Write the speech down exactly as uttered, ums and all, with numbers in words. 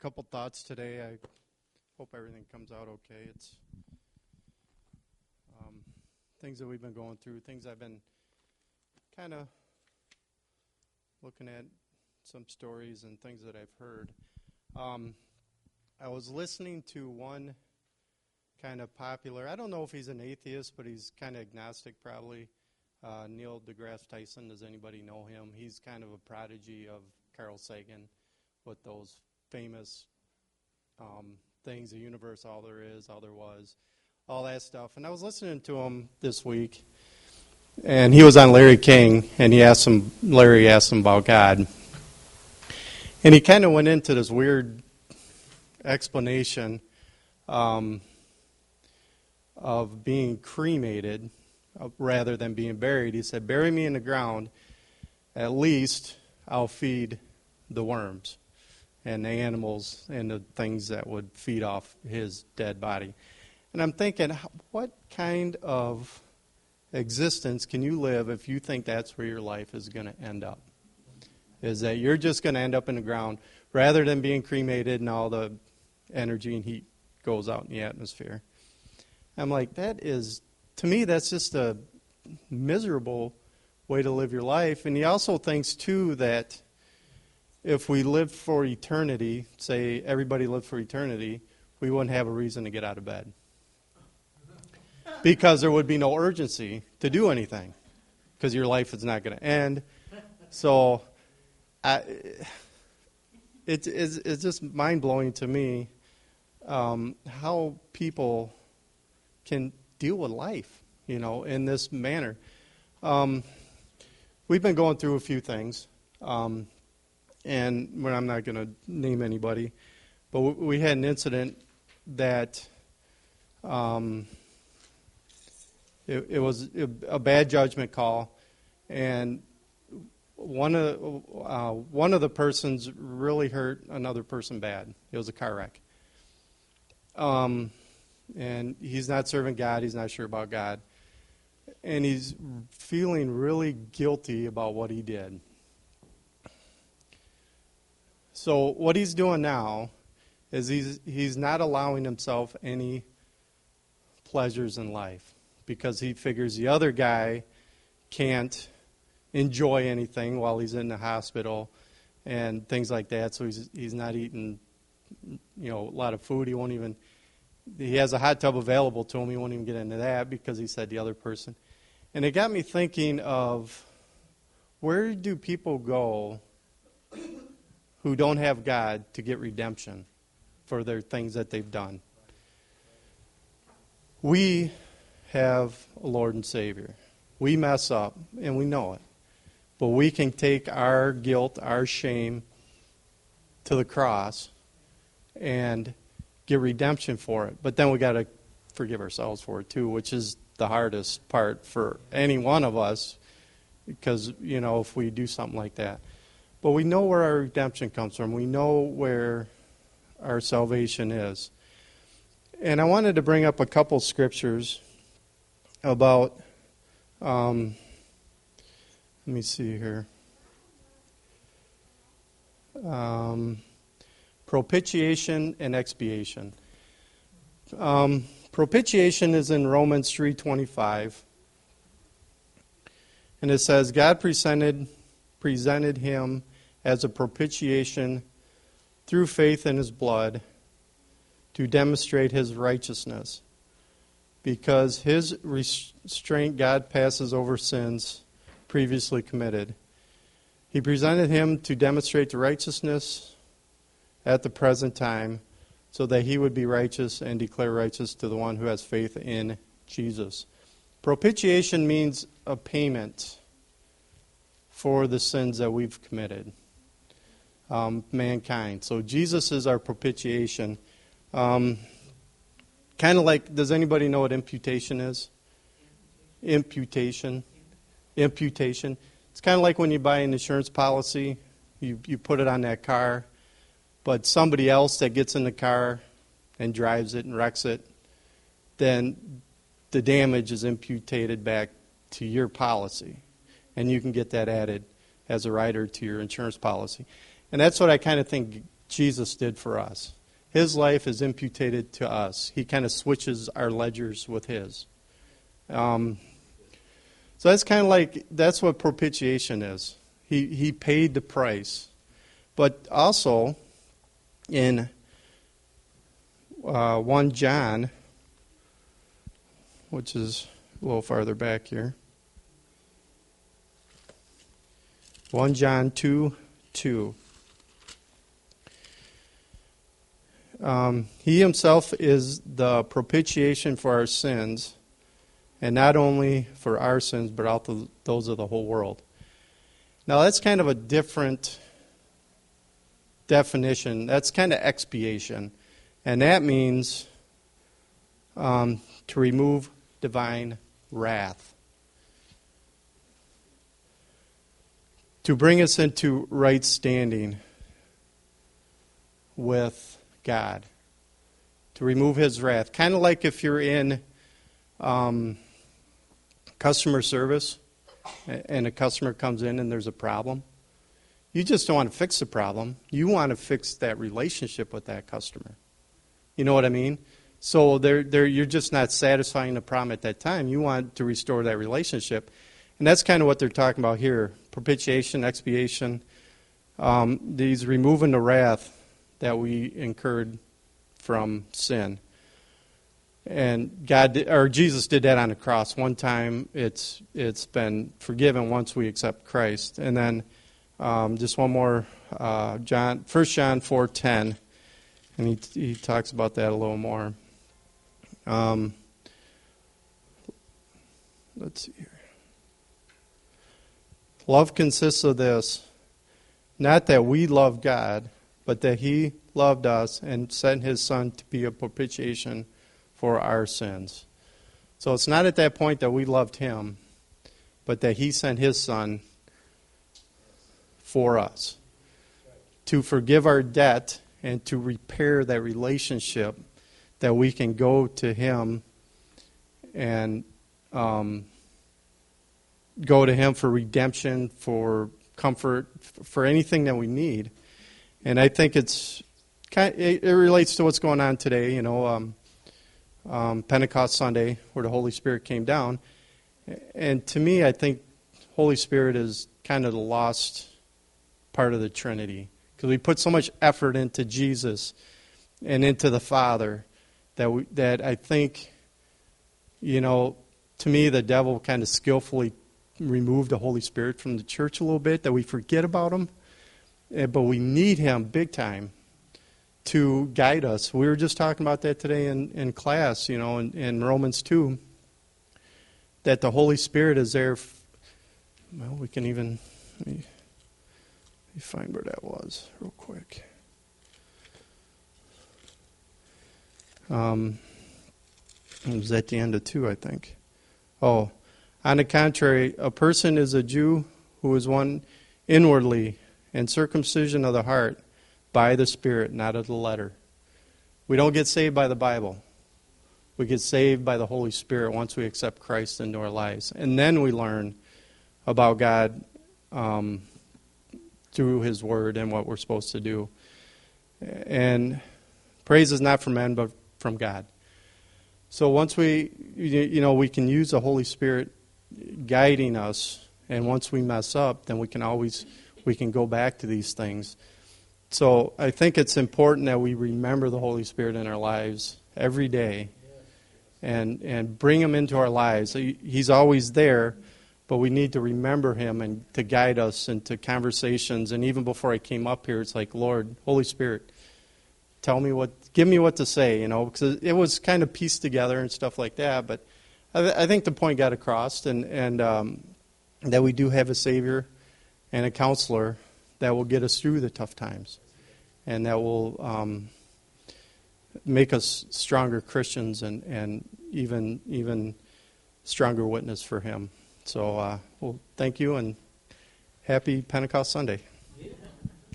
couple thoughts today. I hope everything comes out okay. It's um, things that we've been going through, things I've been kind of looking at, some stories and things that I've heard. Um, I was listening to one kind of popular, I don't know if he's an atheist, but he's kind of agnostic probably, uh, Neil deGrasse Tyson. Does anybody know him? He's kind of a prodigy of Carl Sagan with those famous um, things, the universe, all there is, all there was, all that stuff. And I was listening to him this week, and he was on Larry King, and he asked him, Larry asked him about God. And he kind of went into this weird explanation um, of being cremated uh, rather than being buried. He said, bury me in the ground, at least I'll feed the worms and the animals and the things that would feed off his dead body. And I'm thinking, what kind of existence can you live if you think that's where your life is going to end up? Is that you're just going to end up in the ground rather than being cremated and all the energy and heat goes out in the atmosphere. I'm like, that is, to me, that's just a miserable way to live your life. And he also thinks, too, that if we lived for eternity, say everybody lived for eternity, we wouldn't have a reason to get out of bed. Because there would be no urgency to do anything. Because your life is not going to end. So I, it, it's, it's just mind-blowing to me um, how people can deal with life, you know, in this manner. Um, we've been going through a few things, um, and well, I'm not going to name anybody, but we had an incident that um, it, it was a bad judgment call, and One of uh, one of the persons really hurt another person bad. It was a car wreck. Um, and he's not serving God. He's not sure about God. And he's feeling really guilty about what he did. So what he's doing now is he's he's not allowing himself any pleasures in life because he figures the other guy can't enjoy anything while he's in the hospital and things like that. So he's he's not eating, you know, a lot of food. He won't even, he has a hot tub available to him. He won't even get into that because he said the other person. And it got me thinking of, where do people go who don't have God to get redemption for their things that they've done? We have a Lord and Savior. We mess up, and we know it. But we can take our guilt, our shame to the cross and get redemption for it. But then we got to forgive ourselves for it too, which is the hardest part for any one of us because, you know, if we do something like that. But we know where our redemption comes from. We know where our salvation is. And I wanted to bring up a couple scriptures about... Um, Let me see here. Um, propitiation and expiation. Um, propitiation is in Romans three twenty-five. And it says, God presented, presented him as a propitiation through faith in his blood to demonstrate his righteousness. Because his restraint God passes over sins previously committed. He presented him to demonstrate the righteousness at the present time so that he would be righteous and declare righteous to the one who has faith in Jesus. Propitiation means a payment for the sins that we've committed, um, mankind. So Jesus is our propitiation. Um, kind of like, does anybody know what imputation is? Imputation. Imputation. It's kind of like when you buy an insurance policy, you, you put it on that car, but somebody else that gets in the car and drives it and wrecks it, then the damage is imputed back to your policy. And you can get that added as a rider to your insurance policy. And that's what I kind of think Jesus did for us. His life is imputed to us. He kind of switches our ledgers with his. Um, so that's kind of like, that's what propitiation is. He, he paid the price. But also, in uh, First John, which is a little farther back here, First John two two. Um, he himself is the propitiation for our sins, and not only for our sins, but also those of the whole world. Now, that's kind of a different definition. That's kind of expiation, and that means um, to remove divine wrath, to bring us into right standing with God, to remove his wrath. Kind of like if you're in um, customer service and a customer comes in and there's a problem. You just don't want to fix the problem. You want to fix that relationship with that customer. You know what I mean? So they're, they're, you're just not satisfying the problem at that time. You want to restore that relationship. And that's kind of what they're talking about here. Propitiation, expiation, um, these removing the wrath that we incurred from sin. And God did, or Jesus did that on the cross. One time it's it's been forgiven once we accept Christ. And then um, just one more, uh, John, First John four ten, and he he talks about that a little more. Um, let's see here. Love consists of this, not that we love God, but that he loved us and sent his son to be a propitiation for our sins. So it's not at that point that we loved him, but that he sent his son for us to forgive our debt and to repair that relationship, that we can go to him and um, go to him for redemption, for comfort, for anything that we need. And I think it's kind of, it, it relates to what's going on today, you know, um, um, Pentecost Sunday, where the Holy Spirit came down. And to me, I think Holy Spirit is kind of the lost part of the Trinity, because we put so much effort into Jesus and into the Father that we, that I think, you know, to me, the devil kind of skillfully removed the Holy Spirit from the church a little bit, that we forget about him. But we need him big time to guide us. We were just talking about that today in, in class, you know, in, in Romans two, that the Holy Spirit is there. F- well, we can even, let me, let me find where that was real quick. Um, it was at the end of two, I think. Oh, on the contrary, a person is a Jew who is one inwardly, and circumcision of the heart by the Spirit, not of the letter. We don't get saved by the Bible. We get saved by the Holy Spirit once we accept Christ into our lives. And then we learn about God um, through his word and what we're supposed to do. And praise is not from men, but from God. So once we, you know, we can use the Holy Spirit guiding us, and once we mess up, then we can always... we can go back to these things. So I think it's important that we remember the Holy Spirit in our lives every day and, and bring him into our lives. He, he's always there, but we need to remember him and to guide us into conversations. And even before I came up here, it's like, Lord, Holy Spirit, tell me what, give me what to say, you know, because it was kind of pieced together and stuff like that. But I, I think the point got across, and, and um, that we do have a Savior and a counselor that will get us through the tough times, and that will um, make us stronger Christians and, and even even stronger witness for him. So, uh, well, thank you, and happy Pentecost Sunday.